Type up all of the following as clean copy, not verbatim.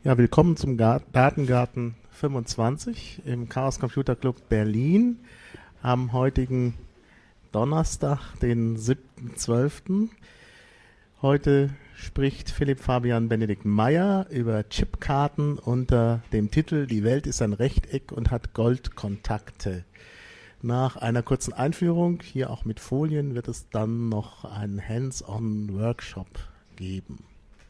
Ja, willkommen zum Datengarten 25 im Chaos Computer Club Berlin am heutigen Donnerstag, den 7.12. Heute spricht Philipp Fabian Benedikt Meyer über Chipkarten unter dem Titel Die Welt ist ein Rechteck und hat Goldkontakte. Nach einer kurzen Einführung, hier auch mit Folien, wird es dann noch einen Hands-on-Workshop geben.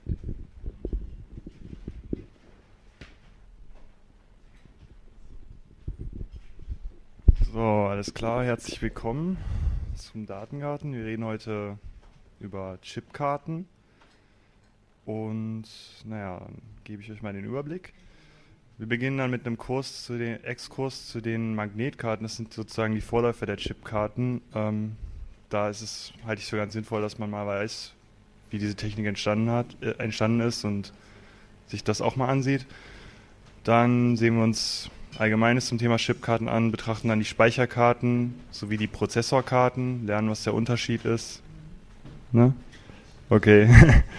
So, alles klar, herzlich willkommen zum Datengarten. Wir reden heute über Chipkarten und naja, dann gebe ich euch mal den Überblick. Wir beginnen dann mit einem Exkurs zu den Magnetkarten. Das sind sozusagen die Vorläufer der Chipkarten. Da ist es, halte ich für ganz sinnvoll, dass man mal weiß, wie diese Technik entstanden ist und sich das auch mal ansieht. Dann sehen wir uns Allgemeines zum Thema Chipkarten an, betrachten dann die Speicherkarten sowie die Prozessorkarten, lernen, was der Unterschied ist. Ne? Okay.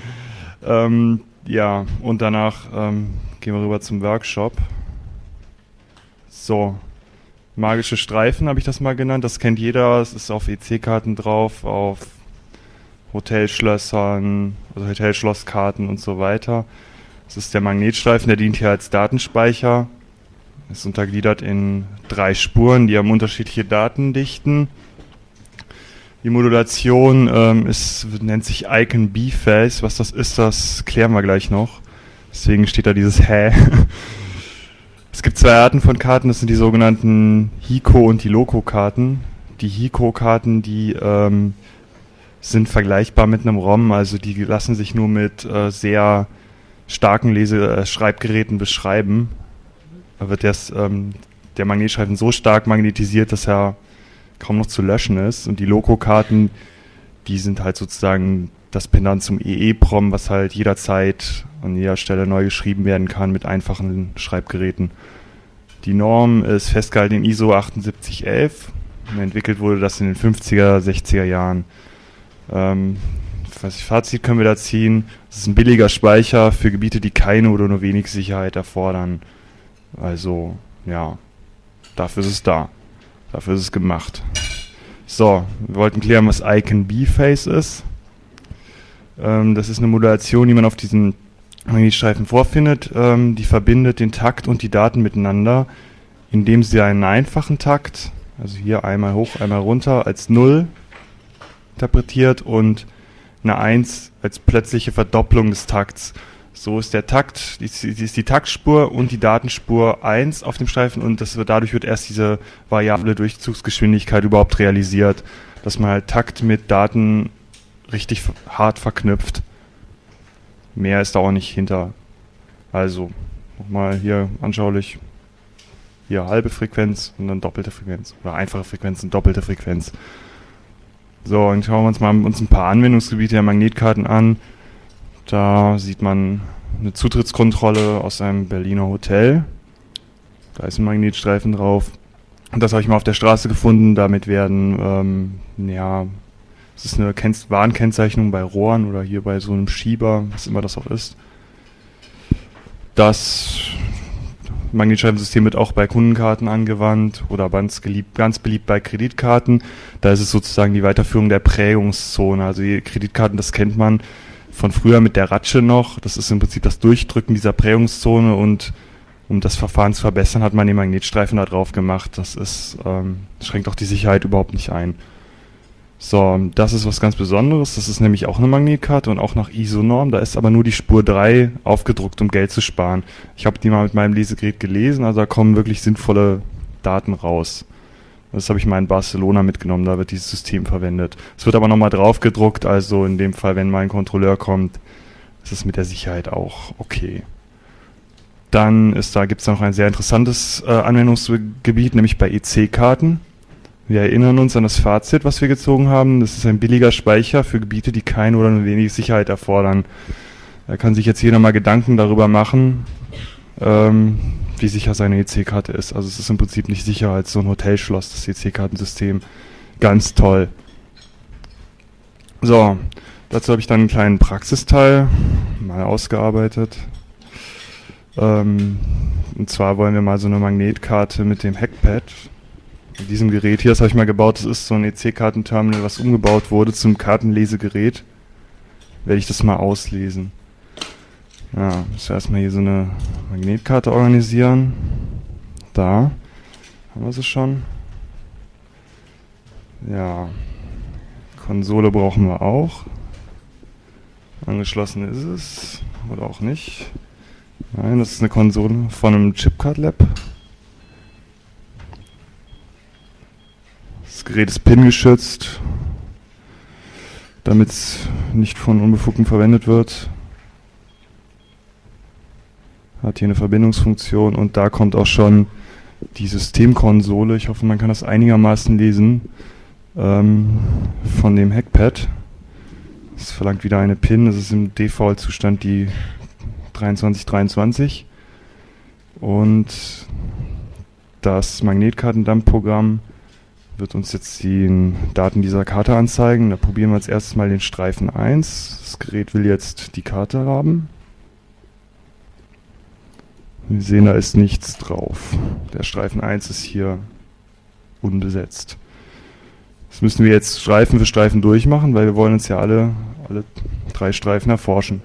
Ja, und danach gehen wir rüber zum Workshop. So, magische Streifen habe ich das mal genannt, das kennt jeder, es ist auf EC-Karten drauf, auf Hotelschlössern, also Hotelschlosskarten und so weiter. Das ist der Magnetstreifen, der dient hier als Datenspeicher. Ist untergliedert in 3 Spuren, die haben unterschiedliche Datendichten. Die Modulation nennt sich Icon B-Phase. Was das ist, das klären wir gleich noch. Deswegen steht da dieses Hä. Es gibt 2 Arten von Karten, das sind die sogenannten Hiko- und die Loco-Karten. Die Hiko-Karten, die sind vergleichbar mit einem ROM, also die lassen sich nur mit sehr starken Schreibgeräten beschreiben. Da wird der Magnetstreifen so stark magnetisiert, dass er kaum noch zu löschen ist. Und die Loco-Karten, die sind halt sozusagen das Pendant zum EEPROM, was halt jederzeit an jeder Stelle neu geschrieben werden kann mit einfachen Schreibgeräten. Die Norm ist festgehalten in ISO 7811. Und entwickelt wurde das in den 50er, 60er Jahren. Fazit können wir da ziehen. Es ist ein billiger Speicher für Gebiete, die keine oder nur wenig Sicherheit erfordern. Also, ja, dafür ist es da. Dafür ist es gemacht. So, wir wollten klären, was Icon B-Phase ist. Das ist eine Modulation, die man auf diesen Magnetstreifen vorfindet. Die verbindet den Takt und die Daten miteinander, indem sie einen einfachen Takt, also hier einmal hoch, einmal runter, als 0 interpretiert und eine 1 als plötzliche Verdopplung des Takts. So ist der Takt, ist die Taktspur und die Datenspur 1 auf dem Streifen und dadurch wird erst diese variable Durchzugsgeschwindigkeit überhaupt realisiert, dass man halt Takt mit Daten richtig hart verknüpft. Mehr ist da auch nicht hinter. Also, nochmal hier anschaulich, hier halbe Frequenz und dann doppelte Frequenz oder einfache Frequenz und doppelte Frequenz. So, dann schauen wir uns mal ein paar Anwendungsgebiete der Magnetkarten an. Da sieht man eine Zutrittskontrolle aus einem Berliner Hotel. Da ist ein Magnetstreifen drauf. Und das habe ich mal auf der Straße gefunden. Damit werden, es ist eine Warenkennzeichnung bei Rohren oder hier bei so einem Schieber, was immer das auch ist. Das Magnetstreifensystem wird auch bei Kundenkarten angewandt oder ganz beliebt bei Kreditkarten. Da ist es sozusagen die Weiterführung der Prägungszone. Also die Kreditkarten, das kennt man von früher mit der Ratsche noch. Das ist im Prinzip das Durchdrücken dieser Prägungszone und um das Verfahren zu verbessern, hat man den Magnetstreifen da drauf gemacht. Das schränkt auch die Sicherheit überhaupt nicht ein. So, das ist was ganz Besonderes. Das ist nämlich auch eine Magnetkarte und auch nach ISO-Norm. Da ist aber nur die Spur 3 aufgedruckt, um Geld zu sparen. Ich habe die mal mit meinem Lesegerät gelesen, also da kommen wirklich sinnvolle Daten raus. Das habe ich mal in Barcelona mitgenommen, da wird dieses System verwendet. Es wird aber nochmal drauf gedruckt, also in dem Fall, wenn mal ein Kontrolleur kommt, ist es mit der Sicherheit auch okay. Dann gibt es noch ein sehr interessantes Anwendungsgebiet, nämlich bei EC-Karten. Wir erinnern uns an das Fazit, was wir gezogen haben. Das ist ein billiger Speicher für Gebiete, die keine oder nur wenig Sicherheit erfordern. Da kann sich jetzt jeder mal Gedanken darüber machen, wie sicher seine EC-Karte ist. Also es ist im Prinzip nicht sicher als so ein Hotelschloss, das EC-Kartensystem. Ganz toll. So, dazu habe ich dann einen kleinen Praxisteil mal ausgearbeitet. Und zwar wollen wir mal so eine Magnetkarte mit dem Hackpad. In diesem Gerät hier, das habe ich mal gebaut, das ist so ein EC-Kartenterminal, was umgebaut wurde zum Kartenlesegerät. Werde ich das mal auslesen. Ja, müssen wir erstmal hier so eine Magnetkarte organisieren. Da haben wir sie schon. Ja, Konsole brauchen wir auch. Angeschlossen ist es. Oder auch nicht. Nein, das ist eine Konsole von einem Chipcard Lab. Das Gerät ist PIN-geschützt, damit es nicht von Unbefugten verwendet wird. Hat hier eine Verbindungsfunktion und da kommt auch schon die Systemkonsole. Ich hoffe, man kann das einigermaßen lesen. Von dem Hackpad. Es verlangt wieder eine PIN. Das ist im Default-Zustand die 2323. Und das Magnetkartendump-Programm wird uns jetzt die Daten dieser Karte anzeigen. Da probieren wir als erstes mal den Streifen 1. Das Gerät will jetzt die Karte haben. Wir sehen, da ist nichts drauf. Der Streifen 1 ist hier unbesetzt. Das müssen wir jetzt Streifen für Streifen durchmachen, weil wir wollen uns ja alle 3 Streifen erforschen.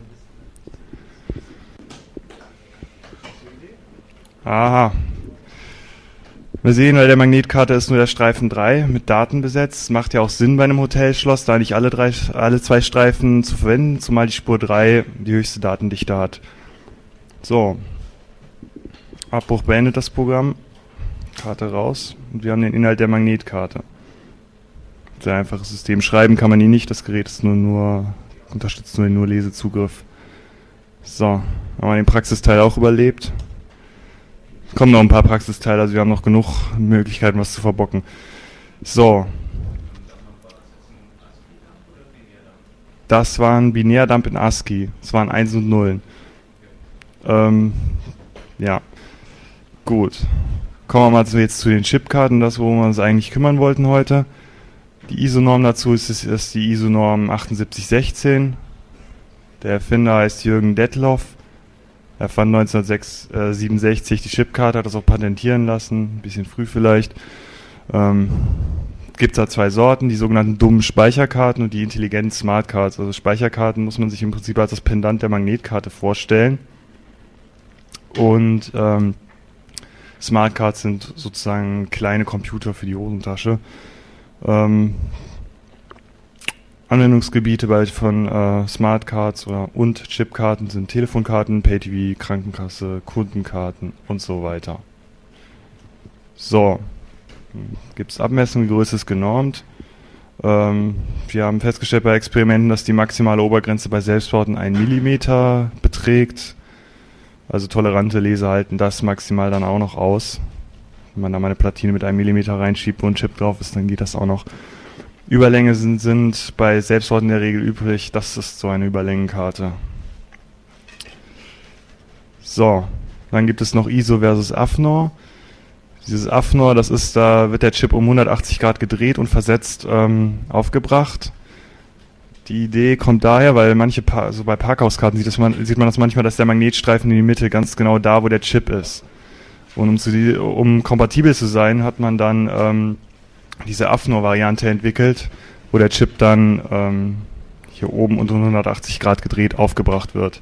Aha. Wir sehen, bei der Magnetkarte ist nur der Streifen 3 mit Daten besetzt. Macht ja auch Sinn bei einem Hotelschloss, da nicht alle 2 Streifen zu verwenden, zumal die Spur 3 die höchste Datendichte hat. So. Abbruch beendet das Programm. Karte raus. Und wir haben den Inhalt der Magnetkarte. Sehr einfaches System. Schreiben kann man die nicht, das Gerät ist unterstützt nur den Lesezugriff. So, haben wir den Praxisteil auch überlebt. Es kommen noch ein paar Praxisteile, also wir haben noch genug Möglichkeiten, was zu verbocken. So. Das war ein Binärdump in ASCII. Das waren 1 und 0. Ja. Gut. Kommen wir mal jetzt zu den Chipkarten, das, worum wir uns eigentlich kümmern wollten heute. Die ISO-Norm dazu ist die ISO-Norm 7816. Der Erfinder heißt Jürgen Detloff. Er fand 1967 die Chipkarte, hat das auch patentieren lassen, ein bisschen früh vielleicht. Gibt es da 2 Sorten, die sogenannten dummen Speicherkarten und die intelligenten Smartcards. Also Speicherkarten muss man sich im Prinzip als das Pendant der Magnetkarte vorstellen. Und Smartcards sind sozusagen kleine Computer für die Hosentasche. Anwendungsgebiete von Smartcards und Chipkarten sind Telefonkarten, Pay-TV, Krankenkasse, Kundenkarten und so weiter. So, gibt es Abmessungen, die Größe ist genormt. Wir haben festgestellt bei Experimenten, dass die maximale Obergrenze bei Selbstbauten 1 mm beträgt. Also tolerante Leser halten das maximal dann auch noch aus. Wenn man da mal eine Platine mit 1 mm reinschiebt, wo ein Chip drauf ist, dann geht das auch noch. Überlänge sind bei Selbstbauten in der Regel übrig. Das ist so eine Überlängenkarte. So, dann gibt es noch ISO versus AFNOR. Dieses AFNOR, da wird der Chip um 180 Grad gedreht und versetzt aufgebracht. Die Idee kommt daher, weil so bei Parkhauskarten sieht man das manchmal, dass der Magnetstreifen in die Mitte ganz genau da, wo der Chip ist. Und um kompatibel zu sein, hat man dann diese AFNOR-Variante entwickelt, wo der Chip dann hier oben unter 180 Grad gedreht aufgebracht wird.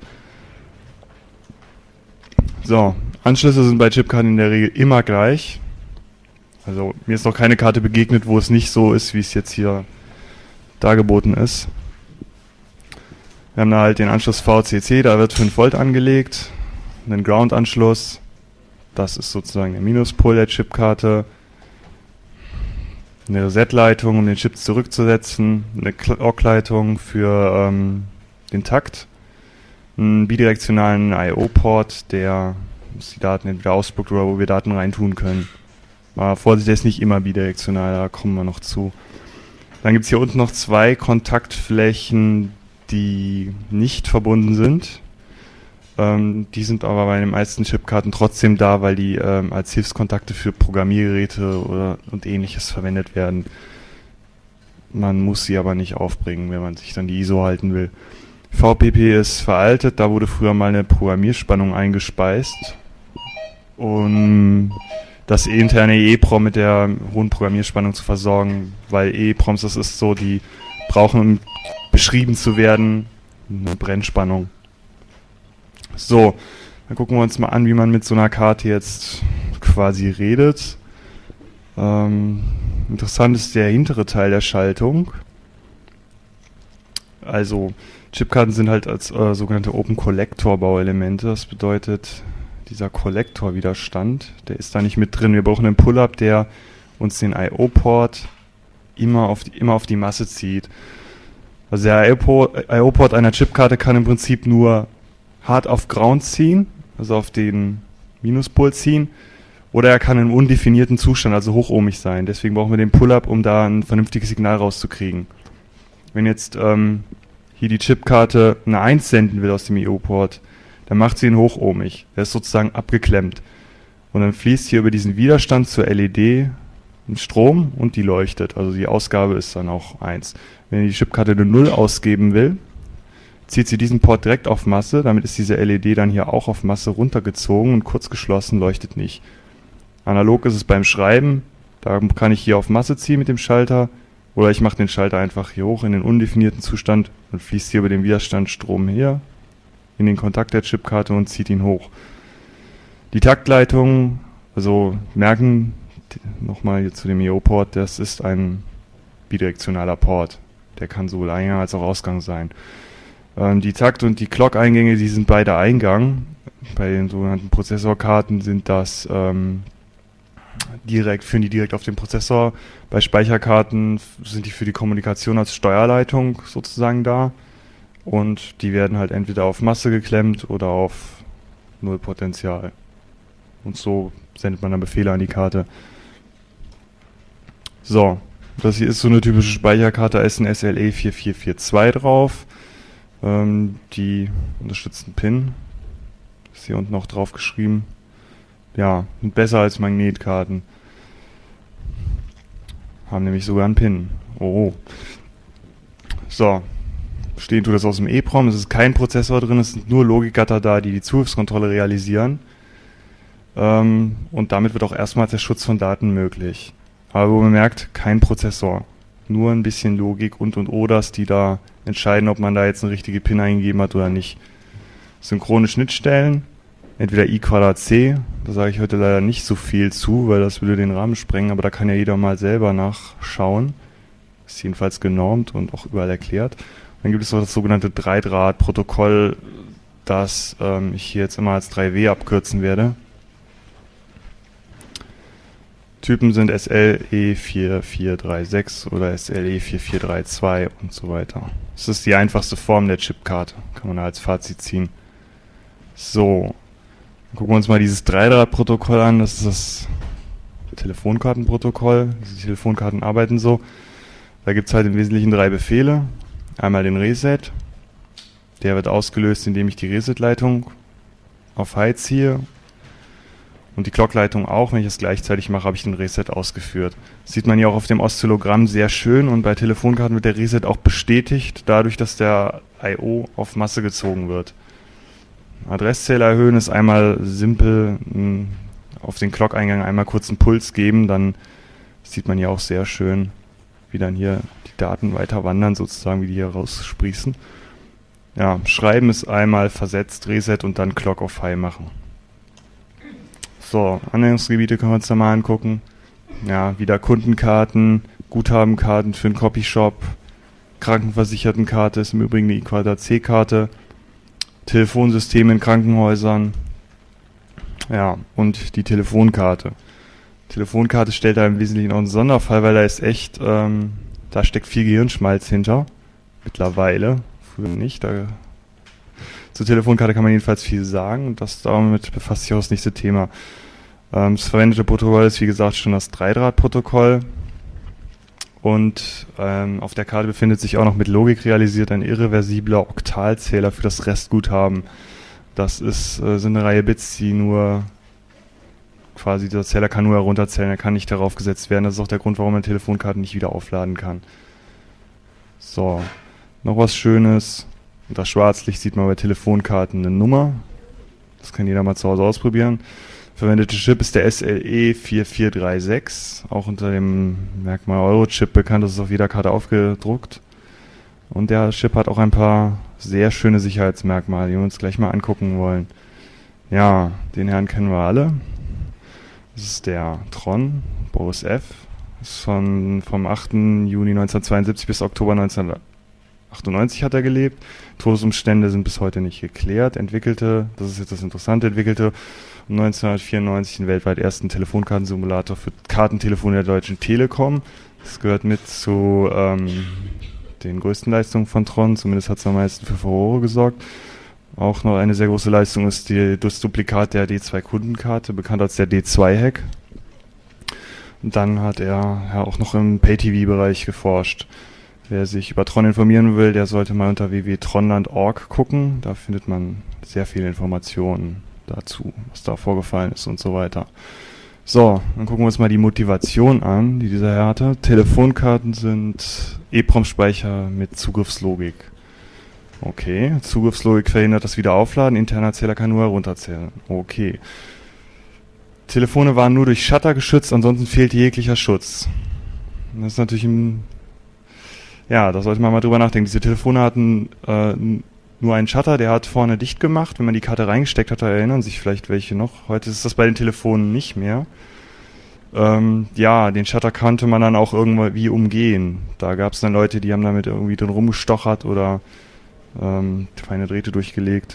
So, Anschlüsse sind bei Chipkarten in der Regel immer gleich. Also mir ist noch keine Karte begegnet, wo es nicht so ist, wie es jetzt hier dargeboten ist. Wir haben da halt den Anschluss VCC, da wird 5 Volt angelegt, einen Ground-Anschluss, das ist sozusagen der Minuspol der Chipkarte, eine Reset-Leitung, um den Chip zurückzusetzen, eine Clock-Leitung für den Takt, einen bidirektionalen I/O-Port, der die Daten entweder ausspuckt oder wo wir Daten reintun können. Aber Vorsicht, der ist nicht immer bidirektional, da kommen wir noch zu. Dann gibt es hier unten noch 2 Kontaktflächen, die nicht verbunden sind. Die sind aber bei den meisten Chipkarten trotzdem da, weil die als Hilfskontakte für Programmiergeräte und ähnliches verwendet werden. Man muss sie aber nicht aufbringen, wenn man sich dann die ISO halten will. VPP ist veraltet, da wurde früher mal eine Programmierspannung eingespeist. Und das interne EEPROM mit der hohen Programmierspannung zu versorgen, weil EEPROMs, das ist so, die brauchen, um beschrieben zu werden, eine Brennspannung. So, dann gucken wir uns mal an, wie man mit so einer Karte jetzt quasi redet. Interessant ist der hintere Teil der Schaltung. Also Chipkarten sind halt als sogenannte Open Collector Bauelemente. Das bedeutet, dieser Kollektorwiderstand, der ist da nicht mit drin. Wir brauchen einen Pull-Up, der uns den I/O-Port immer auf die Masse zieht. Also der I/O-Port einer Chipkarte kann im Prinzip nur hart auf Ground ziehen, also auf den Minuspol ziehen, oder er kann im undefinierten Zustand, also hochohmig sein. Deswegen brauchen wir den Pull-Up, um da ein vernünftiges Signal rauszukriegen. Wenn jetzt hier die Chipkarte eine 1 senden will aus dem I/O-Port, dann macht sie ihn hochohmig. Der ist sozusagen abgeklemmt. Und dann fließt hier über diesen Widerstand zur LED ein Strom und die leuchtet. Also die Ausgabe ist dann auch 1. Wenn die Chipkarte eine 0 ausgeben will, zieht sie diesen Port direkt auf Masse. Damit ist diese LED dann hier auch auf Masse runtergezogen und kurz geschlossen, leuchtet nicht. Analog ist es beim Schreiben. Da kann ich hier auf Masse ziehen mit dem Schalter. Oder ich mache den Schalter einfach hier hoch in den undefinierten Zustand und fließt hier über den Widerstand Strom her in den Kontakt der Chipkarte und zieht ihn hoch. Die Taktleitung, also merken nochmal hier zu dem I/O-Port, das ist ein bidirektionaler Port. Der kann sowohl Eingang als auch Ausgang sein. Die Takt- und die Clock-Eingänge, die sind beide Eingang. Bei den sogenannten Prozessorkarten sind das führen die direkt auf den Prozessor. Bei Speicherkarten sind die für die Kommunikation als Steuerleitung sozusagen da. Und die werden halt entweder auf Masse geklemmt oder auf Nullpotential. Und so sendet man dann Befehle an die Karte. So, das hier ist so eine typische Speicherkarte, da ist ein SLE 4442 drauf. Die unterstützt einen PIN. Ist hier unten auch drauf geschrieben. Ja, sind besser als Magnetkarten. Haben nämlich sogar einen PIN. Oh. So. Bestehen tut das aus dem EEPROM. Es ist kein Prozessor drin, es sind nur Logikgatter da, die die Zugriffskontrolle realisieren. Und damit wird auch erstmals der Schutz von Daten möglich. Aber wo man merkt, kein Prozessor. Nur ein bisschen Logik und ODAs, die da entscheiden, ob man da jetzt eine richtige PIN eingegeben hat oder nicht. Synchrone Schnittstellen, entweder I²C, da sage ich heute leider nicht so viel zu, weil das würde den Rahmen sprengen, aber da kann ja jeder mal selber nachschauen. Ist jedenfalls genormt und auch überall erklärt. Dann gibt es noch das sogenannte 3-Draht-Protokoll, das ich hier jetzt immer als 3W abkürzen werde. Typen sind SLE4436 oder SLE4432 und so weiter. Das ist die einfachste Form der Chipkarte, kann man da als Fazit ziehen. So, dann gucken wir uns mal dieses 3-Draht-Protokoll an, das ist das Telefonkartenprotokoll. Diese Telefonkarten arbeiten so. Da gibt es halt im Wesentlichen 3 Befehle. Einmal den Reset, der wird ausgelöst, indem ich die Reset-Leitung auf High ziehe. Und die Clock-Leitung auch, wenn ich das gleichzeitig mache, habe ich den Reset ausgeführt. Das sieht man hier auch auf dem Oszillogramm sehr schön und bei Telefonkarten wird der Reset auch bestätigt, dadurch, dass der I/O auf Masse gezogen wird. Adresszähler erhöhen ist einmal simpel auf den Clock-Eingang einmal kurz einen Puls geben, dann sieht man hier auch sehr schön, wie dann hier die Daten weiter wandern, sozusagen, wie die hier raussprießen. Ja, Schreiben ist einmal versetzt, Reset und dann Clock auf High machen. So, Anwendungsgebiete können wir uns da mal angucken. Ja, wieder Kundenkarten, Guthabenkarten für einen Copyshop, Krankenversichertenkarte ist im Übrigen eine I²C-Karte, Telefonsysteme in Krankenhäusern, ja, und die Telefonkarte. Telefonkarte stellt da im Wesentlichen auch einen Sonderfall, weil da ist echt, da steckt viel Gehirnschmalz hinter. Mittlerweile, früher nicht. Zur Telefonkarte kann man jedenfalls viel sagen und damit befasst sich auch das nächste Thema. Das verwendete Protokoll ist wie gesagt schon das 3-Draht-Protokoll und auf der Karte befindet sich auch noch mit Logik realisiert ein irreversibler Oktalzähler für das Restguthaben. Das sind eine Reihe Bits, die nur quasi, der Zähler kann nur herunterzählen, er kann nicht darauf gesetzt werden. Das ist auch der Grund, warum man Telefonkarten nicht wieder aufladen kann. So, noch was Schönes. Unter Schwarzlicht sieht man bei Telefonkarten eine Nummer. Das kann jeder mal zu Hause ausprobieren. Verwendete Chip ist der SLE 4436, auch unter dem Merkmal Eurochip bekannt. Das ist auf jeder Karte aufgedruckt. Und der Chip hat auch ein paar sehr schöne Sicherheitsmerkmale, die wir uns gleich mal angucken wollen. Ja, den Herrn kennen wir alle. Das ist der Tron, Boris F. Ist vom 8. Juni 1972 bis Oktober 1998 hat er gelebt. Todesumstände sind bis heute nicht geklärt. Entwickelte, das ist jetzt das Interessante, entwickelte um 1994 den weltweit ersten Telefonkartensimulator für Kartentelefone der Deutschen Telekom. Das gehört mit zu den größten Leistungen von Tron, zumindest hat es am meisten für Furore gesorgt. Auch noch eine sehr große Leistung ist das Duplikat der D2-Kundenkarte, bekannt als der D2-Hack. Und dann hat er ja auch noch im Pay-TV-Bereich geforscht. Wer sich über Tron informieren will, der sollte mal unter www.tronland.org gucken. Da findet man sehr viele Informationen dazu, was da vorgefallen ist und so weiter. So, dann gucken wir uns mal die Motivation an, die dieser Herr hatte. Telefonkarten sind EEPROM-Speicher mit Zugriffslogik. Okay, Zugriffslogik verhindert das Wiederaufladen, interner Zähler kann nur herunterzählen. Okay. Telefone waren nur durch Shutter geschützt, ansonsten fehlte jeglicher Schutz. Das ist natürlich ja, da sollte man mal drüber nachdenken. Diese Telefone hatten nur einen Shutter, der hat vorne dicht gemacht. Wenn man die Karte reingesteckt hat, da erinnern sich vielleicht welche noch. Heute ist das bei den Telefonen nicht mehr. Ja, den Shutter konnte man dann auch irgendwie umgehen. Da gab es dann Leute, die haben damit irgendwie drin rumgestochert oder feine Drähte durchgelegt.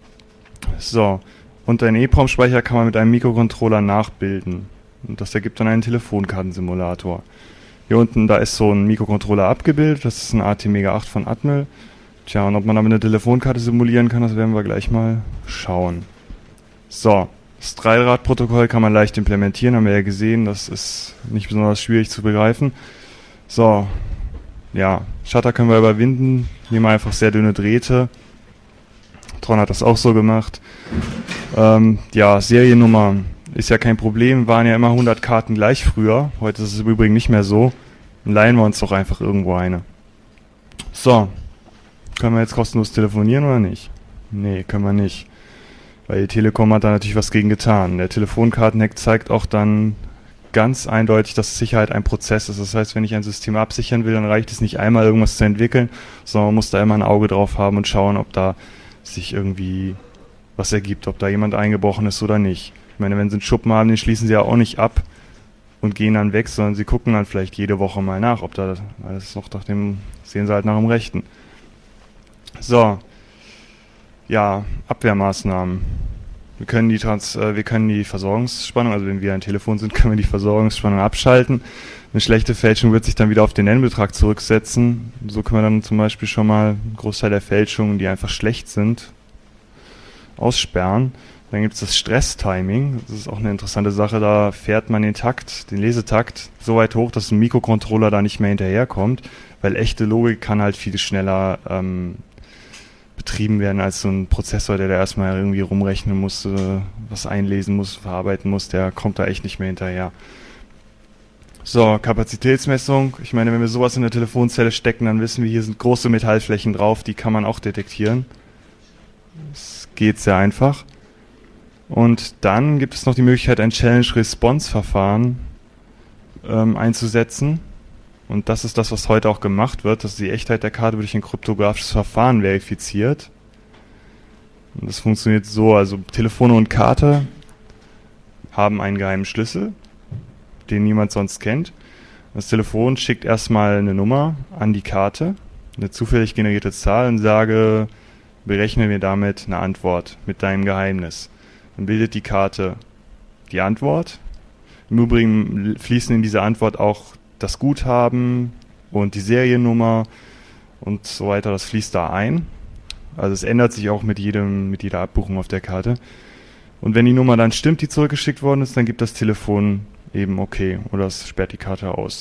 So, und einen EEPROM-Speicher kann man mit einem Mikrocontroller nachbilden. Und das ergibt dann einen Telefonkartensimulator. Hier unten, da ist so ein Mikrocontroller abgebildet. Das ist ein ATmega 8 von Atmel. Tja, und ob man damit eine Telefonkarte simulieren kann, das werden wir gleich mal schauen. So, das Dreirad-Protokoll kann man leicht implementieren, haben wir ja gesehen. Das ist nicht besonders schwierig zu begreifen. So, ja, Shutter können wir überwinden. Nehmen wir einfach sehr dünne Drähte. Tron hat das auch so gemacht. Ja, Seriennummer ist ja kein Problem. Waren ja immer 100 Karten gleich früher. Heute ist es im Übrigen nicht mehr so. Dann leihen wir uns doch einfach irgendwo eine. So, können wir jetzt kostenlos telefonieren oder nicht? Nee, können wir nicht. Weil die Telekom hat da natürlich was gegen getan. Der Telefonkartenhack zeigt auch dann ganz eindeutig, dass Sicherheit ein Prozess ist. Das heißt, wenn ich ein System absichern will, dann reicht es nicht einmal irgendwas zu entwickeln, sondern man muss da immer ein Auge drauf haben und schauen, ob da sich irgendwie was ergibt, ob da jemand eingebrochen ist oder nicht. Ich meine, wenn sie einen Schuppen haben, den schließen sie ja auch nicht ab und gehen dann weg, sondern sie gucken dann vielleicht jede Woche mal nach, ob da alles noch nach dem, sehen sie halt nach dem Rechten. So, ja, Abwehrmaßnahmen. Wir können die Versorgungsspannung, also wenn wir ein Telefon sind, können wir die Versorgungsspannung abschalten. Eine schlechte Fälschung wird sich dann wieder auf den Nennbetrag zurücksetzen. So können wir dann zum Beispiel schon mal einen Großteil der Fälschungen, die einfach schlecht sind, aussperren. Dann gibt es das Stress-Timing. Das ist auch eine interessante Sache. Da fährt man den Lesetakt, so weit hoch, dass ein Mikrocontroller da nicht mehr hinterherkommt, weil echte Logik kann halt viel schneller betrieben werden als so ein Prozessor, der da erstmal irgendwie rumrechnen muss, was einlesen muss, verarbeiten muss, der kommt da echt nicht mehr hinterher. So, Kapazitätsmessung. Ich meine, wenn wir sowas in der Telefonzelle stecken, dann wissen wir, hier sind große Metallflächen drauf, die kann man auch detektieren. Das geht sehr einfach. Und dann gibt es noch die Möglichkeit, ein Challenge-Response-Verfahren einzusetzen. Und das ist das, was heute auch gemacht wird, dass die Echtheit der Karte durch ein kryptografisches Verfahren verifiziert. Und das funktioniert so, also Telefone und Karte haben einen geheimen Schlüssel, den niemand sonst kennt. Das Telefon schickt erstmal eine Nummer an die Karte, eine zufällig generierte Zahl und sage, berechne mir damit eine Antwort mit deinem Geheimnis. Dann bildet die Karte die Antwort. Im Übrigen fließen in diese Antwort auch das Guthaben und die Seriennummer und so weiter, das fließt da ein. Also es ändert sich auch mit jeder Abbuchung auf der Karte. Und wenn die Nummer dann stimmt, die zurückgeschickt worden ist, dann gibt das Telefon eben okay oder es sperrt die Karte aus.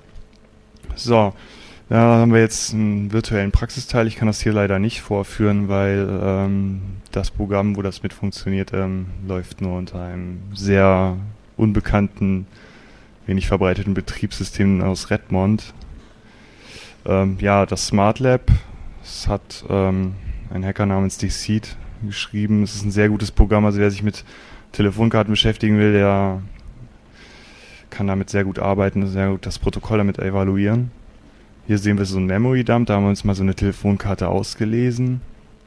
So, da haben wir jetzt einen virtuellen Praxisteil. Ich kann das hier leider nicht vorführen, weil das Programm, wo das mit funktioniert, läuft nur unter einem sehr unbekannten, wenig verbreiteten Betriebssystem aus Redmond. Ja, das Smart Lab, es hat ein Hacker namens Deceit geschrieben. Es ist ein sehr gutes Programm, also wer sich mit Telefonkarten beschäftigen will, der kann damit sehr gut arbeiten, sehr gut das Protokoll damit evaluieren. Hier sehen wir so ein Memory Dump, da haben wir uns mal so eine Telefonkarte ausgelesen.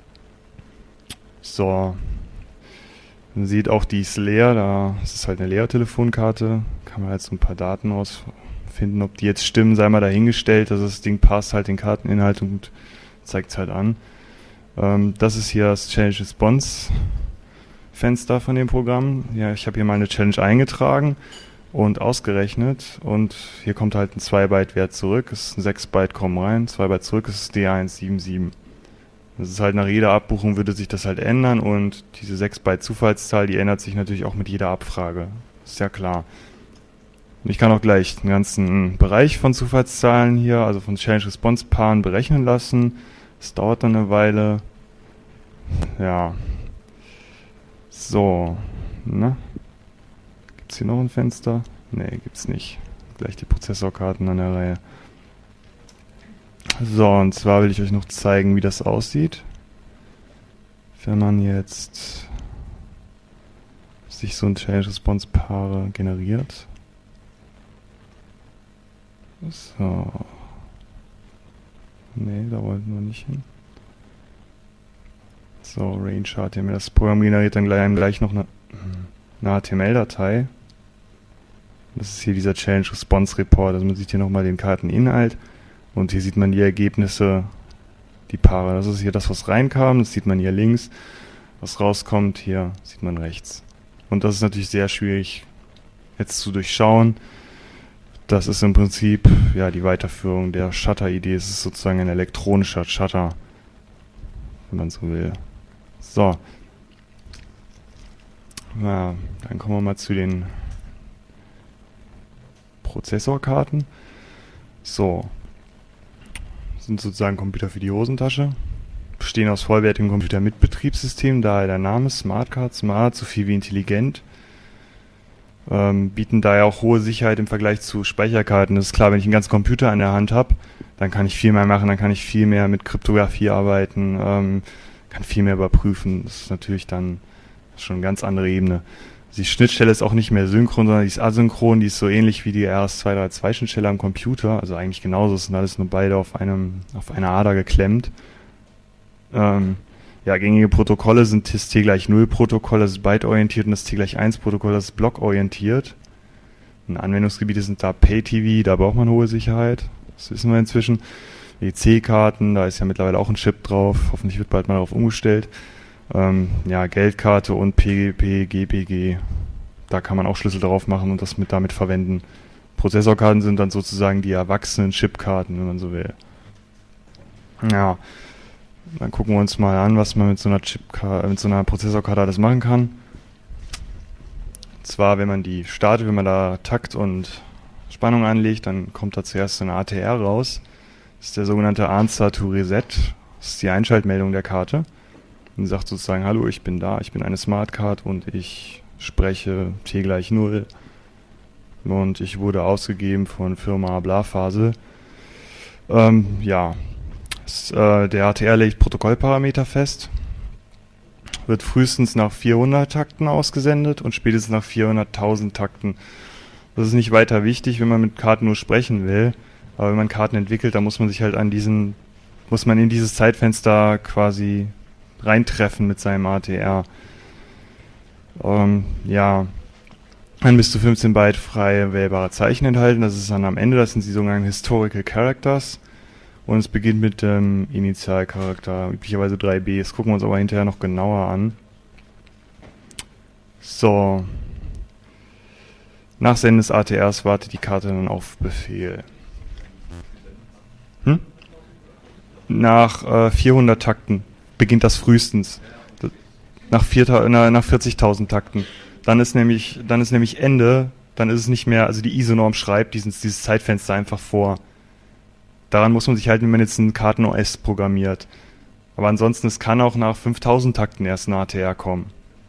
So, man sieht auch, die ist leer, das ist halt eine leere Telefonkarte, kann man halt so ein paar Daten ausfinden, ob die jetzt stimmen, sei mal dahingestellt, also das Ding passt halt den Karteninhalt und zeigt es halt an. Das ist hier das Challenge Response Fenster von dem Programm. Ja, ich habe hier mal eine Challenge eingetragen und ausgerechnet und hier kommt halt ein 2-Byte-Wert zurück, es ist ein 6-Byte kommen rein, 2 Byte zurück, es ist D177. Das ist halt nach jeder Abbuchung würde sich das halt ändern und diese 6-Byte Zufallszahl, die ändert sich natürlich auch mit jeder Abfrage. Ist ja klar. Und ich kann auch gleich den ganzen Bereich von Zufallszahlen hier, also von Challenge-Response-Paaren berechnen lassen. Das dauert dann eine Weile. Ja. So. Ne? Gibt's hier noch ein Fenster? Ne, gibt's nicht. Gleich die Prozessorkarten an der Reihe. So, und zwar will ich euch noch zeigen, wie das aussieht. Wenn man jetzt sich so ein Challenge-Response-Paare generiert. So. Ne, da wollten wir nicht hin. So, Range HTML. Das Programm generiert dann gleich noch eine HTML-Datei. Das ist hier dieser Challenge Response Report. Also man sieht hier nochmal den Karteninhalt. Und hier sieht man die Ergebnisse, die Paare. Das ist hier das, was reinkam. Das sieht man hier links. Was rauskommt, hier sieht man rechts. Und das ist natürlich sehr schwierig jetzt zu durchschauen. Das ist im Prinzip ja die Weiterführung der Shutter-Idee. Es ist sozusagen ein elektronischer Shutter, wenn man so will. So. Ja, dann kommen wir mal zu den Prozessorkarten. So. Sind sozusagen Computer für die Hosentasche. Bestehen aus vollwertigen Computer mit Betriebssystem, daher der Name Smartcard, smart, so viel wie intelligent. Bieten daher auch hohe Sicherheit im Vergleich zu Speicherkarten. Das ist klar, wenn ich einen ganzen Computer an der Hand habe, dann kann ich viel mehr machen, dann kann ich viel mehr mit Kryptographie arbeiten, kann viel mehr überprüfen. Das ist natürlich dann schon eine ganz andere Ebene. Die Schnittstelle ist auch nicht mehr synchron, sondern die ist asynchron, die ist so ähnlich wie die RS232-Schnittstelle am Computer, also eigentlich genauso, es sind alles nur beide auf einer Ader geklemmt. Ja, gängige Protokolle sind das T gleich 0 Protokoll, das ist byte-orientiert, und das T gleich 1 Protokoll, das ist blockorientiert. Und Anwendungsgebiete sind da Pay-TV, da braucht man hohe Sicherheit, das wissen wir inzwischen. EC-Karten, da ist ja mittlerweile auch ein Chip drauf, hoffentlich wird bald mal darauf umgestellt. Ja, Geldkarte und PGP, GPG, da kann man auch Schlüssel drauf machen und das damit verwenden. Prozessorkarten sind dann sozusagen die erwachsenen Chipkarten, wenn man so will. Ja, dann gucken wir uns mal an, was man mit so einer Prozessorkarte alles machen kann. Und zwar, wenn man die startet, wenn man da Takt und Spannung anlegt, dann kommt da zuerst so eine ATR raus. Das ist der sogenannte Answer to Reset. Das ist die Einschaltmeldung der Karte. Und sagt sozusagen, hallo, ich bin da, ich bin eine Smartcard und ich spreche T gleich 0 und ich wurde ausgegeben von Firma Blafase. Ja, der ATR legt Protokollparameter fest, wird frühestens nach 400 Takten ausgesendet und spätestens nach 400.000 Takten. Das ist nicht weiter wichtig, wenn man mit Karten nur sprechen will, aber wenn man Karten entwickelt, dann muss man sich halt muss man in dieses Zeitfenster quasi reintreffen mit seinem ATR. Ja, ein bis zu 15 Byte frei wählbare Zeichen enthalten. Das ist dann am Ende, das sind die sogenannten Historical Characters. Und es beginnt mit dem Initialcharakter, üblicherweise 3b. Das gucken wir uns aber hinterher noch genauer an. So. Nach Senden des ATRs wartet die Karte dann auf Befehl. Nach 400 Takten beginnt das frühestens. Nach 40.000 Takten. Dann ist nämlich Ende, dann ist es nicht mehr, also die ISO-Norm schreibt dieses Zeitfenster einfach vor. Daran muss man sich halten, wenn man jetzt ein Karten-OS programmiert. Aber ansonsten, es kann auch nach 5.000 Takten erst ein ATR kommen.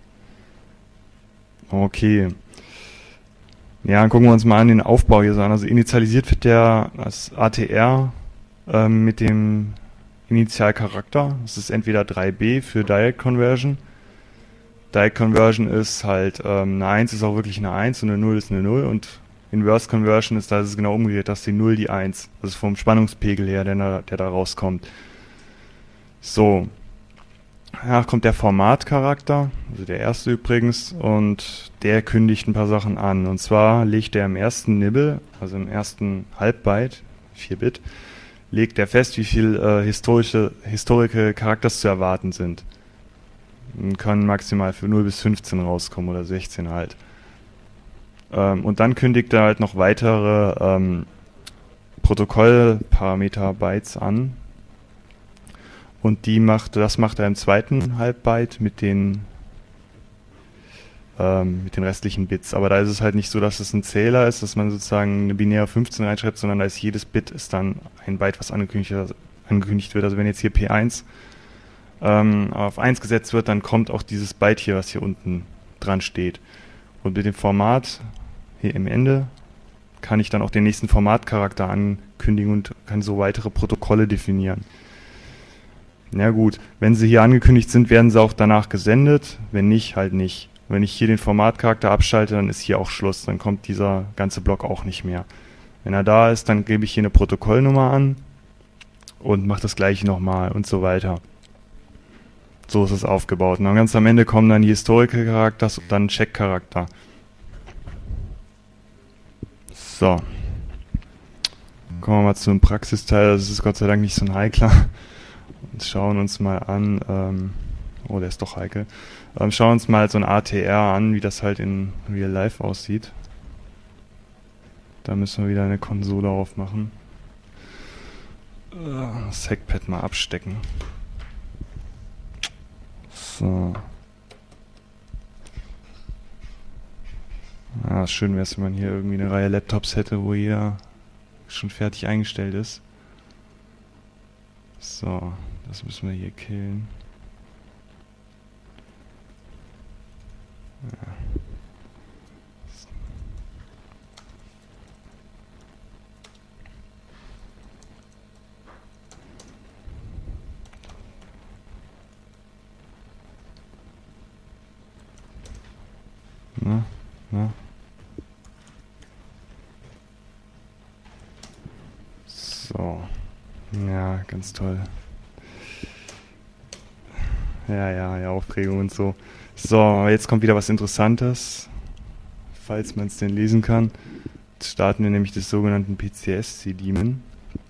Okay. Ja, dann gucken wir uns mal an den Aufbau hier an. Also initialisiert wird das ATR mit dem Initialcharakter. Das ist entweder 3b für Direct Conversion. Direct Conversion ist halt, eine 1 ist auch wirklich eine 1 und eine 0 ist eine 0 und Inverse Conversion ist, da ist es genau umgekehrt, dass die 0 die 1. Das ist vom Spannungspegel her, der da rauskommt. So. Danach kommt der Formatcharakter, also der erste übrigens, und der kündigt ein paar Sachen an. Und zwar legt er im ersten Nibble, also im ersten Halbbyte, 4-Bit, legt er fest, wie viel historische Charakters zu erwarten sind. Und kann maximal für 0 bis 15 rauskommen oder 16 halt. Und dann kündigt er halt noch weitere Protokollparameter-Bytes an. Und das macht er im zweiten Halbbyte mit den restlichen Bits. Aber da ist es halt nicht so, dass es ein Zähler ist, dass man sozusagen eine binäre 15 reinschreibt, sondern da ist jedes Bit ist dann ein Byte, was angekündigt wird. Also wenn jetzt hier P1 auf 1 gesetzt wird, dann kommt auch dieses Byte hier, was hier unten dran steht. Und mit dem Format hier im Ende kann ich dann auch den nächsten Formatcharakter ankündigen und kann so weitere Protokolle definieren. Na gut, wenn sie hier angekündigt sind, werden sie auch danach gesendet. Wenn nicht, halt nicht. Wenn ich hier den Formatcharakter abschalte, dann ist hier auch Schluss. Dann kommt dieser ganze Block auch nicht mehr. Wenn er da ist, dann gebe ich hier eine Protokollnummer an und mache das gleiche nochmal und so weiter. So ist es aufgebaut. Und dann ganz am Ende kommen dann die Historical-Charakters und dann Check-Charakter. So. Kommen wir mal zum Praxisteil. Das ist Gott sei Dank nicht so ein heikler. Und schauen uns mal an, der ist doch heikel. Schauen uns mal so ein ATR an, wie das halt in Real Life aussieht. Da müssen wir wieder eine Konsole aufmachen. Das Hackpad mal abstecken. So. Schön wäre es, wenn man hier irgendwie eine Reihe Laptops hätte, wo jeder schon fertig eingestellt ist. So, das müssen wir hier killen. Ja. Na. So. Ja, ganz toll. Ja, Aufregung und so. So, jetzt kommt wieder was Interessantes, falls man es denn lesen kann. Jetzt starten wir nämlich des sogenannten PCSC-Daemon.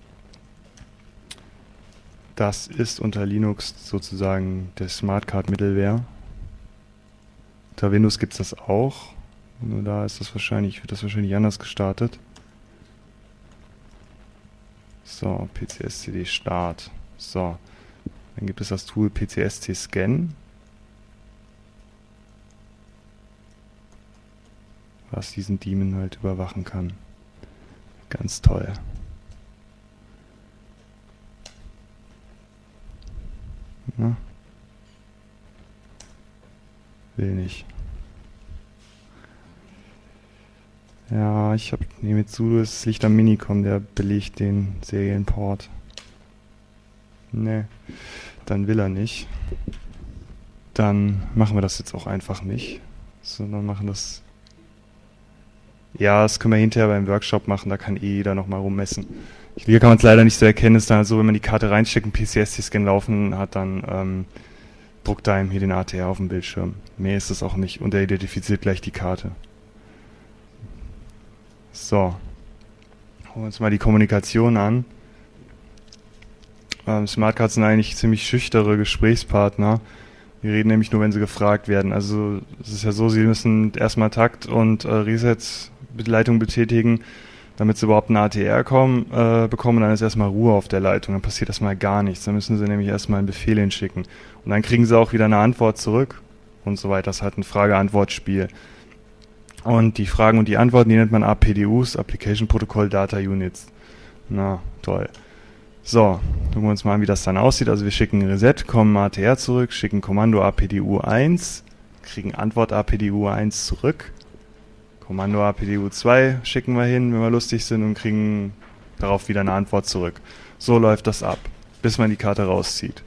Das ist unter Linux sozusagen der Smartcard-Middleware. Unter Windows gibt es das auch. Nur da wird das wahrscheinlich anders gestartet. So, PCSCD Start. So, dann gibt es das Tool PCSC Scan, was diesen Daemon halt überwachen kann. Ganz toll. Na? Will nicht. Ja, nehme zu, es liegt am Minicom, der belegt den Serienport. Ne, dann will er nicht. Dann machen wir das jetzt auch einfach nicht, sondern machen das... Ja, das können wir hinterher beim Workshop machen, da kann jeder nochmal rummessen. Hier kann man es leider nicht so erkennen, ist dann halt so, wenn man die Karte reinsteckt und PCSC-Scan laufen hat, dann druckt er ihm hier den ATR auf dem Bildschirm. Mehr ist es auch nicht und er identifiziert gleich die Karte. So, holen wir uns mal die Kommunikation an. Smartcards sind eigentlich ziemlich schüchtere Gesprächspartner. Die reden nämlich nur, wenn sie gefragt werden. Also es ist ja so, sie müssen erstmal Takt und Reset-Leitung betätigen, damit sie überhaupt einen ATR bekommen. Dann ist erstmal Ruhe auf der Leitung. Dann passiert erstmal gar nichts. Dann müssen sie nämlich erstmal einen Befehl hinschicken. Und dann kriegen sie auch wieder eine Antwort zurück und so weiter. Das ist halt ein Frage-Antwort-Spiel. Und die Fragen und die Antworten, die nennt man APDUs, Application Protocol Data Units. Na, toll. So, gucken wir uns mal an, wie das dann aussieht. Also wir schicken Reset, kommen ATR zurück, schicken Kommando APDU 1, kriegen Antwort APDU 1 zurück. Kommando APDU 2 schicken wir hin, wenn wir lustig sind, und kriegen darauf wieder eine Antwort zurück. So läuft das ab. bis man die Karte rauszieht.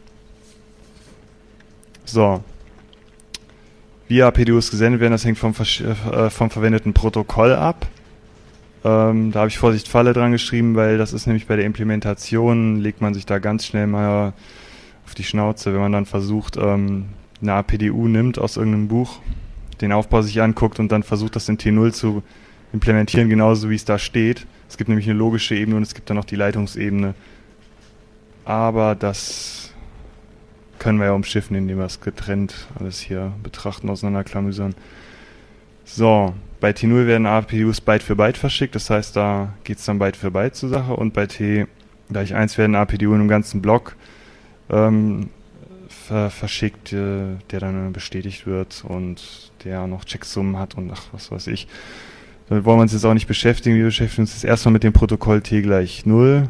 So. Wie APDUs gesendet werden, das hängt vom verwendeten Protokoll ab. Da habe ich Vorsicht Falle dran geschrieben, weil das ist nämlich bei der Implementation, legt man sich da ganz schnell mal auf die Schnauze, wenn man dann versucht, eine APDU nimmt aus irgendeinem Buch, den Aufbau sich anguckt und dann versucht, das in T0 zu implementieren, genauso wie es da steht. Es gibt nämlich eine logische Ebene und es gibt dann noch die Leitungsebene. Aber das können wir ja umschiffen, indem wir es getrennt alles hier betrachten, auseinanderklamüsern. So, bei T0 werden APDUs Byte für Byte verschickt, das heißt, da geht es dann Byte für Byte zur Sache, und bei T gleich 1 werden APDU in einem ganzen Block verschickt, der dann bestätigt wird und der noch Checksummen hat und ach, was weiß ich. Damit wollen wir uns jetzt auch nicht beschäftigen. Wir beschäftigen uns jetzt erstmal mit dem Protokoll T gleich 0.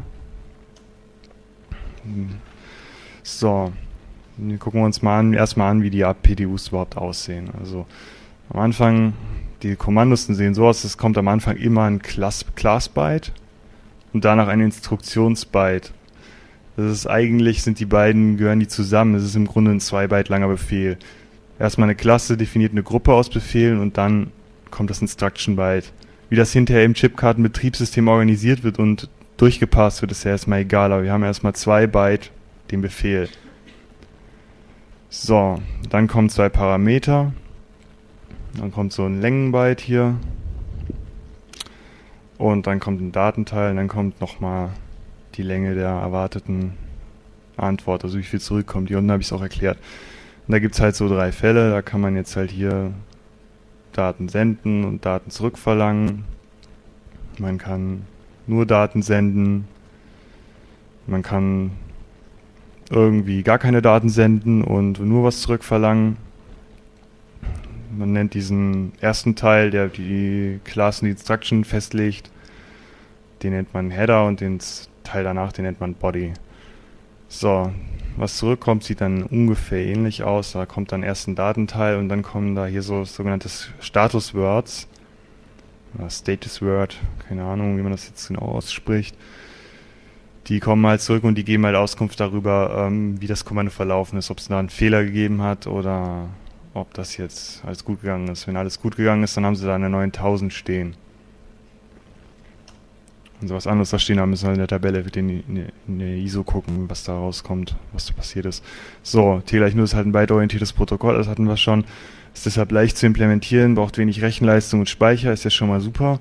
So, dann gucken wir uns erstmal an, wie die APDUs überhaupt aussehen. Also am Anfang, die Kommandos sehen so aus, es kommt am Anfang immer ein Class-Byte und danach ein Instruktions-Byte. Das ist eigentlich, gehören die zusammen. Es ist im Grunde ein 2 Byte langer Befehl. Erstmal eine Klasse definiert eine Gruppe aus Befehlen und dann kommt das Instruction-Byte. Wie das hinterher im Chipkartenbetriebssystem organisiert wird und durchgepasst wird, ist ja erstmal egal, aber wir haben erstmal 2 Byte den Befehl. So, dann kommen 2 Parameter. Dann kommt so ein Längenbyte hier. Und dann kommt ein Datenteil und dann kommt nochmal die Länge der erwarteten Antwort, also wie viel zurückkommt. Hier unten habe ich es auch erklärt. Und da gibt es halt so 3 Fälle, da kann man jetzt halt hier Daten senden und Daten zurückverlangen. Man kann nur Daten senden. Man kann irgendwie gar keine Daten senden und nur was zurückverlangen. Man nennt diesen ersten Teil, der die Class und die Instruction festlegt, den nennt man Header und den Teil danach, den nennt man Body. So, was zurückkommt, sieht dann ungefähr ähnlich aus. Da kommt dann erst ein Datenteil und dann kommen da hier so sogenannte Status Words. Status Word, keine Ahnung, wie man das jetzt genau ausspricht. Die kommen halt zurück und die geben halt Auskunft darüber, wie das Kommando verlaufen ist, ob es da einen Fehler gegeben hat oder ob das jetzt alles gut gegangen ist. Wenn alles gut gegangen ist, dann haben sie da eine 9000 stehen. Wenn sie was anderes da stehen haben, müssen wir in der Tabelle in der ISO gucken, was da rauskommt, was da passiert ist. So, T gleich 0 ist halt ein byteorientiertes Protokoll, das hatten wir schon. Ist deshalb leicht zu implementieren, braucht wenig Rechenleistung und Speicher, ist ja schon mal super.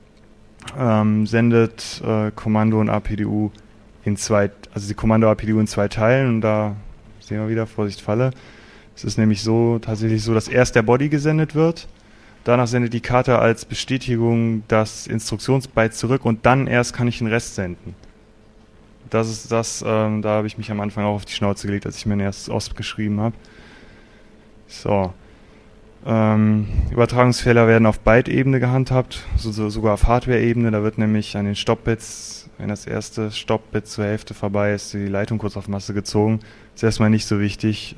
Sendet Kommando und APDU die Kommando-APDU in 2 Teilen, und da sehen wir wieder, Vorsicht Falle. Es ist nämlich tatsächlich so, dass erst der Body gesendet wird, danach sendet die Karte als Bestätigung das Instruktionsbyte zurück und dann erst kann ich den Rest senden. Das ist das, da habe ich mich am Anfang auch auf die Schnauze gelegt, als ich mir erstes OSP geschrieben habe. So. Übertragungsfehler werden auf Byte-Ebene gehandhabt, sogar auf Hardware-Ebene. Da wird nämlich an den Stop-Bits, wenn das erste Stop-Bit zur Hälfte vorbei ist, die Leitung kurz auf Masse gezogen. Ist erstmal nicht so wichtig.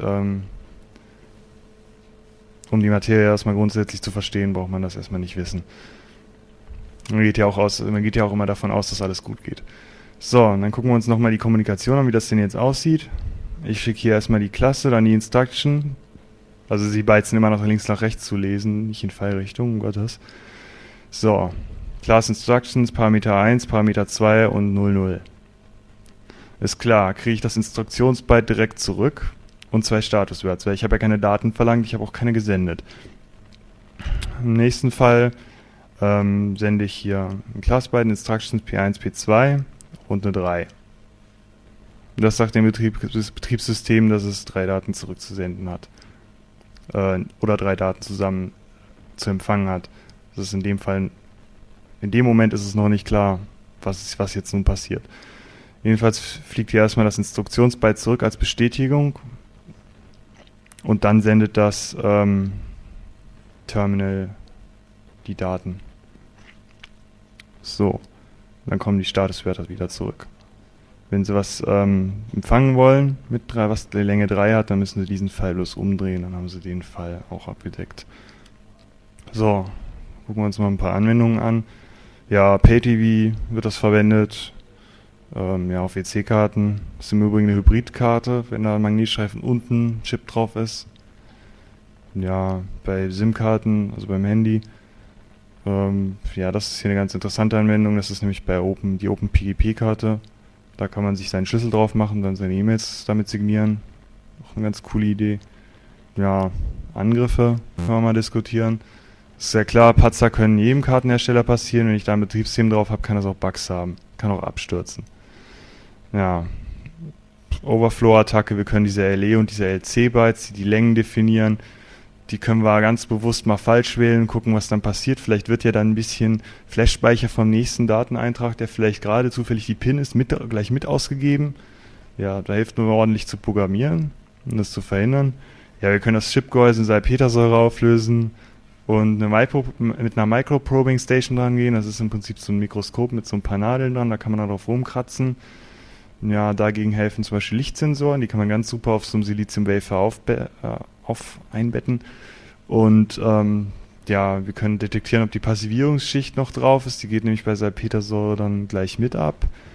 Um die Materie erstmal grundsätzlich zu verstehen, braucht man das erstmal nicht wissen. Man geht ja auch immer davon aus, dass alles gut geht. So, und dann gucken wir uns nochmal die Kommunikation an, wie das denn jetzt aussieht. Ich schicke hier erstmal die Klasse, dann die Instruction. Also die Bytes sind immer nach links nach rechts zu lesen, nicht in Pfeilrichtung, um Gottes. So, Class Instructions, Parameter 1, Parameter 2 und 00. Ist klar, kriege ich das Instruktionsbyte direkt zurück und 2 Statuswords, weil ich habe ja keine Daten verlangt, ich habe auch keine gesendet. Im nächsten Fall sende ich hier ein Class-Byte, Instructions P1, P2 und eine 3. Und das sagt dem Betriebssystem, dass es 3 Daten zurückzusenden hat. Oder 3 Daten zusammen zu empfangen hat. Das ist in dem Moment ist es noch nicht klar, was jetzt nun passiert. Jedenfalls fliegt hier erstmal das Instruktionsbyte zurück als Bestätigung und dann sendet das Terminal die Daten. So, dann kommen die Statuswörter wieder zurück. Wenn Sie was empfangen wollen, was die Länge 3 hat, dann müssen Sie diesen Pfeil bloß umdrehen, dann haben Sie den Fall auch abgedeckt. So, gucken wir uns mal ein paar Anwendungen an. Ja, PayTV wird das verwendet. Ja, auf EC-Karten ist im Übrigen eine Hybridkarte, wenn da ein Magnetstreifen unten ein Chip drauf ist. Ja, bei SIM-Karten, also beim Handy, ja, das ist hier eine ganz interessante Anwendung. Das ist nämlich bei die OpenPGP-Karte. Da kann man sich seinen Schlüssel drauf machen, dann seine E-Mails damit signieren. Auch eine ganz coole Idee. Ja, Angriffe können wir mal diskutieren. Ist ja klar, Patzer können jedem Kartenhersteller passieren. Wenn ich da ein Betriebssystem drauf habe, kann das auch Bugs haben. Kann auch abstürzen. Ja, Overflow-Attacke, wir können diese LE und diese LC-Bytes, die Längen definieren. Die können wir ganz bewusst mal falsch wählen, gucken, was dann passiert. Vielleicht wird ja dann ein bisschen Flash-Speicher vom nächsten Dateneintrag, der vielleicht gerade zufällig die PIN ist, gleich mit ausgegeben. Ja, da hilft nur ordentlich zu programmieren, um das zu verhindern. Ja, wir können das Chipgehäuse in Salpetersäure auflösen und mit einer Micro-Probing-Station dran gehen. Das ist im Prinzip so ein Mikroskop mit so ein paar Nadeln dran, da kann man dann drauf rumkratzen. Ja, dagegen helfen zum Beispiel Lichtsensoren, die kann man ganz super auf so einem Silizium-Wafer einbetten. Und ja, wir können detektieren, ob die Passivierungsschicht noch drauf ist. Die geht nämlich bei Salpetersäure dann gleich mit ab.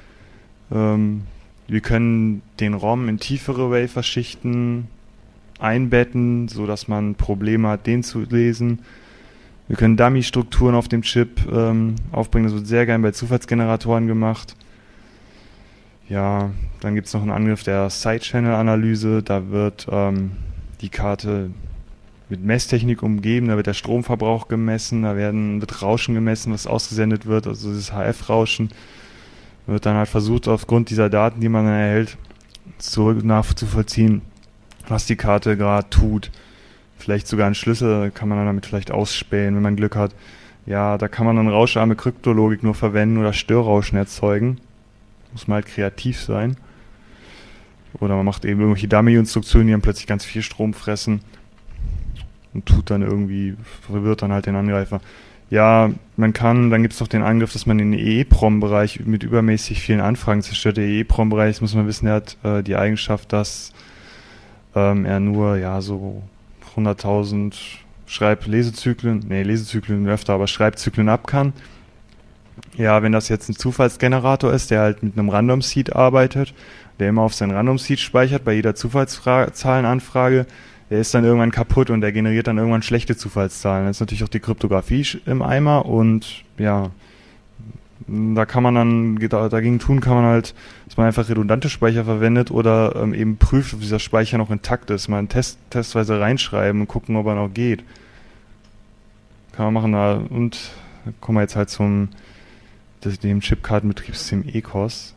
Wir können den ROM in tiefere Waferschichten einbetten, sodass man Probleme hat, den zu lesen. Wir können Dummy-Strukturen auf dem Chip aufbringen. Das wird sehr gern bei Zufallsgeneratoren gemacht. Ja, dann gibt es noch einen Angriff der Side-Channel-Analyse. Da wird die Karte mit Messtechnik umgeben, da wird der Stromverbrauch gemessen, wird Rauschen gemessen, was ausgesendet wird, also dieses HF-Rauschen. Wird dann halt versucht, aufgrund dieser Daten, die man dann erhält, nachzuvollziehen, was die Karte gerade tut. Vielleicht sogar einen Schlüssel kann man dann damit vielleicht ausspähen, wenn man Glück hat. Ja, da kann man dann rauscharme Kryptologik nur verwenden oder Störrauschen erzeugen. Muss man halt kreativ sein. Oder man macht eben irgendwelche Dummy-Instruktionen, die dann plötzlich ganz viel Strom fressen und verwirrt dann halt den Angreifer. Ja, dann gibt es noch den Angriff, dass man den EEPROM-Bereich mit übermäßig vielen Anfragen zerstört. Der EEPROM-Bereich, muss man wissen, der hat die Eigenschaft, dass er nur so 100.000 Lesezyklen öfter, aber Schreibzyklen ab kann. Ja, wenn das jetzt ein Zufallsgenerator ist, der halt mit einem Random Seed arbeitet, der immer auf sein Random Seed speichert bei jeder Zufallszahlenanfrage, der ist dann irgendwann kaputt und der generiert dann irgendwann schlechte Zufallszahlen. Das ist natürlich auch die Kryptographie im Eimer und ja, da kann man dann dagegen tun, kann man halt, dass man einfach redundante Speicher verwendet oder eben prüft, ob dieser Speicher noch intakt ist. Mal testweise reinschreiben und gucken, ob er noch geht. Kann man machen. Und da kommen wir jetzt halt dem Chipkartenbetriebssystem ECOS.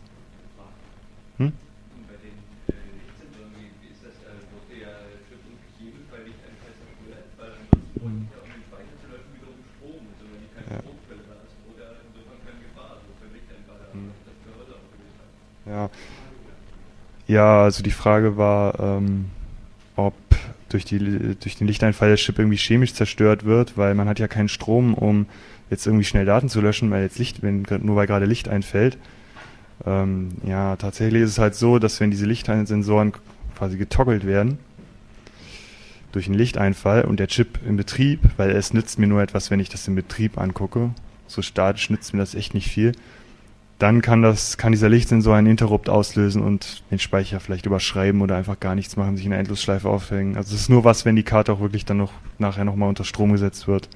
Ja, also die Frage war, ob durch den Lichteinfall der Chip irgendwie chemisch zerstört wird, weil man hat ja keinen Strom, um jetzt irgendwie schnell Daten zu löschen, weil weil gerade Licht einfällt. Ja, tatsächlich ist es halt so, dass wenn diese Lichtsensoren quasi getoggelt werden durch einen Lichteinfall und der Chip im Betrieb, weil es nützt mir nur etwas, wenn ich das im Betrieb angucke, so statisch nützt mir das echt nicht viel, dann kann dieser Lichtsensor einen Interrupt auslösen und den Speicher vielleicht überschreiben oder einfach gar nichts machen, sich in einer Endlosschleife aufhängen. Also es ist nur was, wenn die Karte auch wirklich dann nachher nochmal unter Strom gesetzt wird.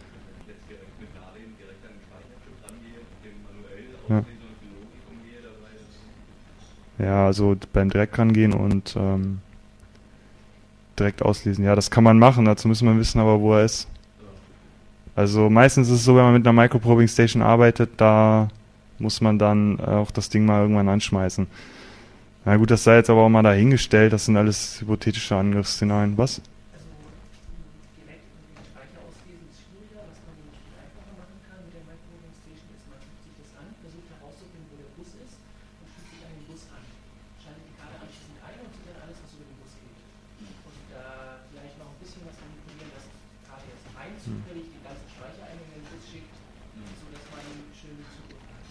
Ja, also beim direkt rangehen und direkt auslesen. Ja, das kann man machen, dazu müssen wir wissen, aber wo er ist. Also meistens ist es so, wenn man mit einer Micro-Probing Station arbeitet, da muss man dann auch das Ding mal irgendwann anschmeißen. Na gut, das sei jetzt aber auch mal dahingestellt, das sind alles hypothetische Angriffsszenarien. Was? Direkt den Speicher auslesen ist schwieriger. Was man nämlich viel einfacher machen kann mit der Micro-Probing Station ist, man guckt sich das an, versucht herauszufinden, wo der Bus ist und schließt sich an den Bus an. Schaltet die Karte anschließend ein und sieht dann alles, was über den Bus geht. Und da vielleicht noch ein bisschen was manipulieren, dass die Karte jetzt rein zufällig den ganzen Speicher in den Bus schickt, sodass man schön die Zukunft hat.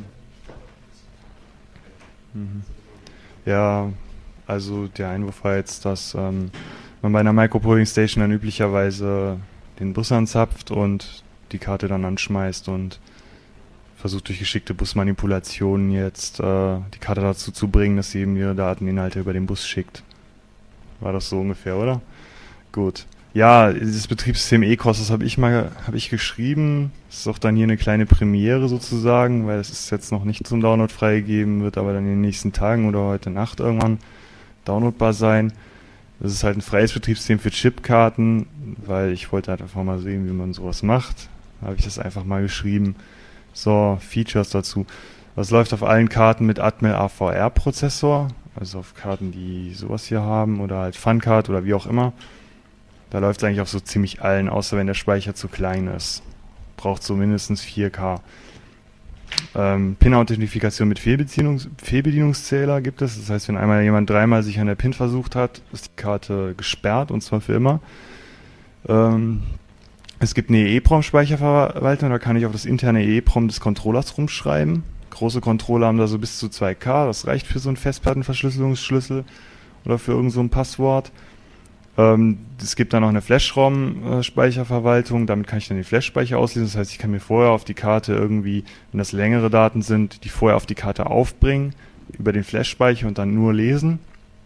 Ja, also der Einwurf war jetzt, dass man bei einer Micro-Probing Station dann üblicherweise den Bus anzapft und die Karte dann anschmeißt und versucht durch geschickte Busmanipulationen jetzt die Karte dazu zu bringen, dass sie eben ihre Dateninhalte über den Bus schickt. War das so ungefähr, oder? Gut. Ja, dieses Betriebssystem ECOS, das habe ich geschrieben. Das ist auch dann hier eine kleine Premiere sozusagen, weil es ist jetzt noch nicht zum Download freigegeben, wird aber dann in den nächsten Tagen oder heute Nacht irgendwann downloadbar sein. Das ist halt ein freies Betriebssystem für Chipkarten, weil ich wollte halt einfach mal sehen, wie man sowas macht. Da habe ich das einfach mal geschrieben. So, Features dazu. Das läuft auf allen Karten mit Atmel AVR-Prozessor, also auf Karten, die sowas hier haben oder halt Funcard oder wie auch immer. Da läuft es eigentlich auf so ziemlich allen, außer wenn der Speicher zu klein ist. Braucht so mindestens 4K. PIN-Authentifikation mit Fehlbedienungszähler gibt es. Das heißt, wenn einmal jemand dreimal sich an der PIN versucht hat, ist die Karte gesperrt und zwar für immer. Es gibt eine EEPROM-Speicherverwaltung, da kann ich auf das interne EEPROM des Controllers rumschreiben. Große Controller haben da so bis zu 2K, das reicht für so einen Festplattenverschlüsselungsschlüssel oder für irgend so ein Passwort. Es gibt dann noch eine Flash-ROM-Speicherverwaltung, damit kann ich dann den Flash-Speicher auslesen. Das heißt, ich kann mir vorher auf die Karte irgendwie, wenn das längere Daten sind, die vorher auf die Karte aufbringen, über den Flash-Speicher und dann nur lesen.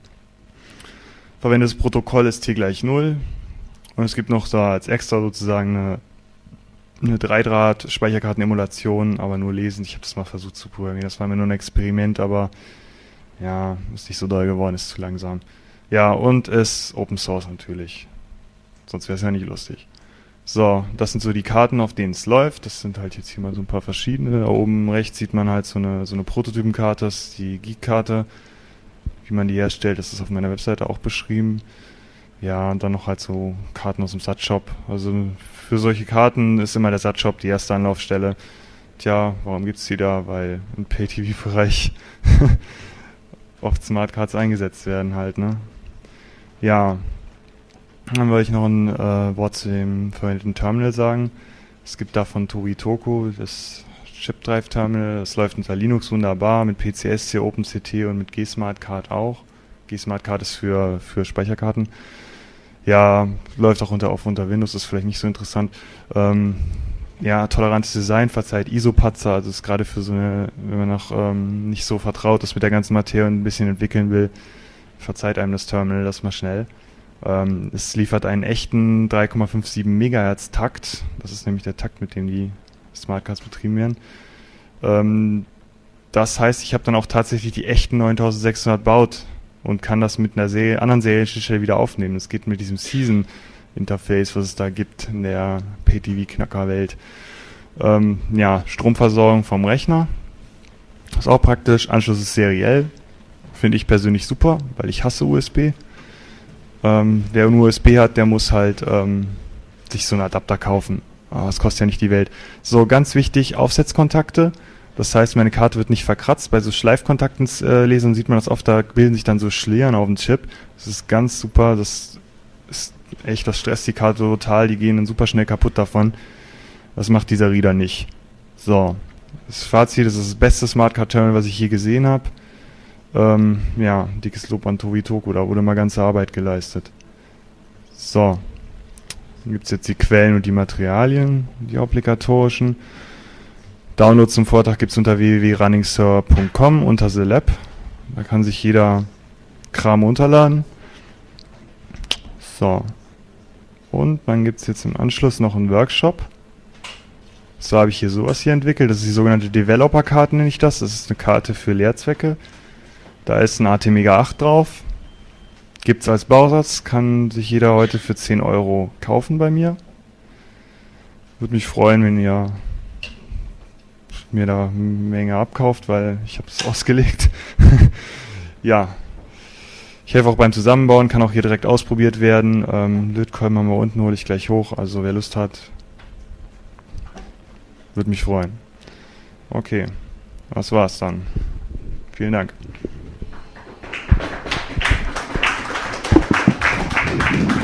Verwendetes Protokoll ist T = 0. Und es gibt noch da als extra sozusagen eine 3-Draht-Speicherkarten-Emulation, aber nur lesen. Ich habe das mal versucht zu programmieren. Das war mir nur ein Experiment, aber ja, ist nicht so doll geworden, ist zu langsam. Ja, und ist Open Source natürlich. Sonst wäre es ja nicht lustig. So, das sind so die Karten, auf denen es läuft. Das sind halt jetzt hier mal so ein paar verschiedene. Da oben rechts sieht man halt so eine Prototypenkarte, das ist die Geek-Karte. Wie man die herstellt, das ist auf meiner Webseite auch beschrieben. Ja, und dann noch halt so Karten aus dem SAT-Shop. Also für solche Karten ist immer der SAT-Shop die erste Anlaufstelle. Tja, warum gibt's die da? Weil im Pay-TV-Bereich oft Smartcards eingesetzt werden halt, ne? Ja, dann wollte ich noch ein Wort zu dem verwendeten Terminal sagen. Es gibt da von Toritoko das Chip-Drive-Terminal. Das läuft unter Linux wunderbar, mit PCSC, OpenCT und mit GSmartCard auch. GSmartCard ist für Speicherkarten. Ja, läuft auch unter Windows, ist vielleicht nicht so interessant. Ja, tolerantes Design, verzeiht ISO-Patzer, also ist gerade für so eine, wenn man noch nicht so vertraut ist mit der ganzen Materie und ein bisschen entwickeln will, verzeiht einem das Terminal das mal schnell. Es liefert einen echten 3,57 MHz Takt, das ist nämlich der Takt, mit dem die Smartcards betrieben werden. Das heißt, ich habe dann auch tatsächlich die echten 9600 baut und kann das mit einer anderen Serienschnittstelle wieder aufnehmen. Das geht mit diesem Season-Interface, was es da gibt in der Pay-TV-Knacker-Welt. Ja, Stromversorgung vom Rechner. Ist auch praktisch. Anschluss ist seriell. Finde ich persönlich super, weil ich hasse USB. Wer einen USB hat, der muss halt sich so einen Adapter kaufen. Aber das kostet ja nicht die Welt. So, ganz wichtig, Aufsetzkontakte. Das heißt, meine Karte wird nicht verkratzt. Bei so Schleifkontakten-Lesern sieht man das oft, da bilden sich dann so Schlieren auf dem Chip. Das ist ganz super. Das ist echt, das stresst die Karte total. Die gehen dann super schnell kaputt davon. Das macht dieser Reader nicht. So, das Fazit, das ist das beste Smartcard-Terminal, was ich je gesehen habe. Ja, dickes Lob an Toritoko, da wurde mal ganze Arbeit geleistet. So, dann gibt es jetzt die Quellen und die Materialien, die obligatorischen. Download zum Vortrag gibt es unter www.runningserver.com unter The Lab. Da kann sich jeder Kram runterladen. So, und dann gibt es jetzt im Anschluss noch einen Workshop. So habe ich hier sowas hier entwickelt. Das ist die sogenannte Developer-Karte, nenne ich das. Das ist eine Karte für Lehrzwecke. Da ist ein ATmega 8 drauf. Gibt es als Bausatz. Kann sich jeder heute für 10 Euro kaufen bei mir. Würde mich freuen, wenn ihr mir da eine Menge abkauft, weil ich habe es ausgelegt. Ja. Ich helfe auch beim Zusammenbauen. Kann auch hier direkt ausprobiert werden. Lötkolben haben wir unten, hole ich gleich hoch. Also wer Lust hat, würde mich freuen. Okay. Das war's dann. Vielen Dank.